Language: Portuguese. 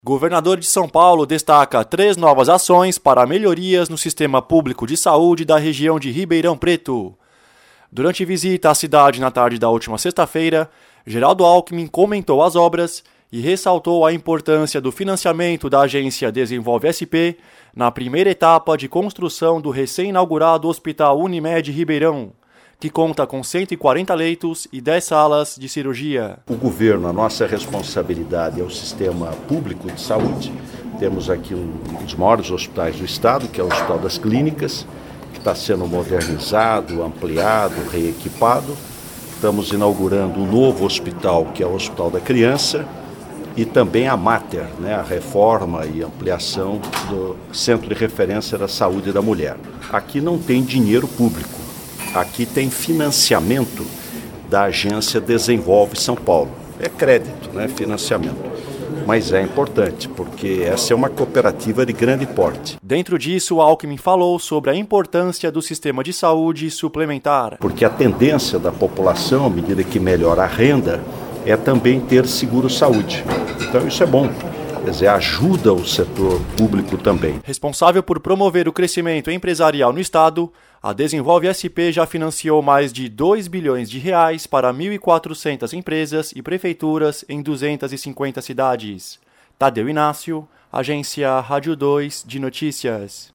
Governador de São Paulo destaca 3 novas ações para melhorias no sistema público de saúde da região de Ribeirão Preto. Durante visita à cidade na tarde da última sexta-feira, Geraldo Alckmin comentou as obras e ressaltou a importância do financiamento da agência Desenvolve SP na primeira etapa de construção do recém-inaugurado Hospital Unimed Ribeirão, que conta com 140 leitos e 10 salas de cirurgia. O governo, a nossa responsabilidade é o sistema público de saúde. Temos aqui um dos maiores hospitais do estado, que é o Hospital das Clínicas, que está sendo modernizado, ampliado, reequipado. Estamos inaugurando um novo hospital, que é o Hospital da Criança, e também a Mater, a reforma e ampliação do Centro de Referência da Saúde da Mulher. Aqui não tem dinheiro público. Aqui tem financiamento da agência Desenvolve São Paulo. É crédito, financiamento. Mas é importante, porque essa é uma cooperativa de grande porte. Dentro disso, Alckmin falou sobre a importância do sistema de saúde suplementar. Porque a tendência da população, à medida que melhora a renda, é também ter seguro-saúde. Então isso é bom. Quer dizer, ajuda o setor público também. Responsável por promover o crescimento empresarial no estado, a Desenvolve SP já financiou mais de 2 bilhões de reais para 1.400 empresas e prefeituras em 250 cidades. Tadeu Inácio, Agência Rádio 2 de Notícias.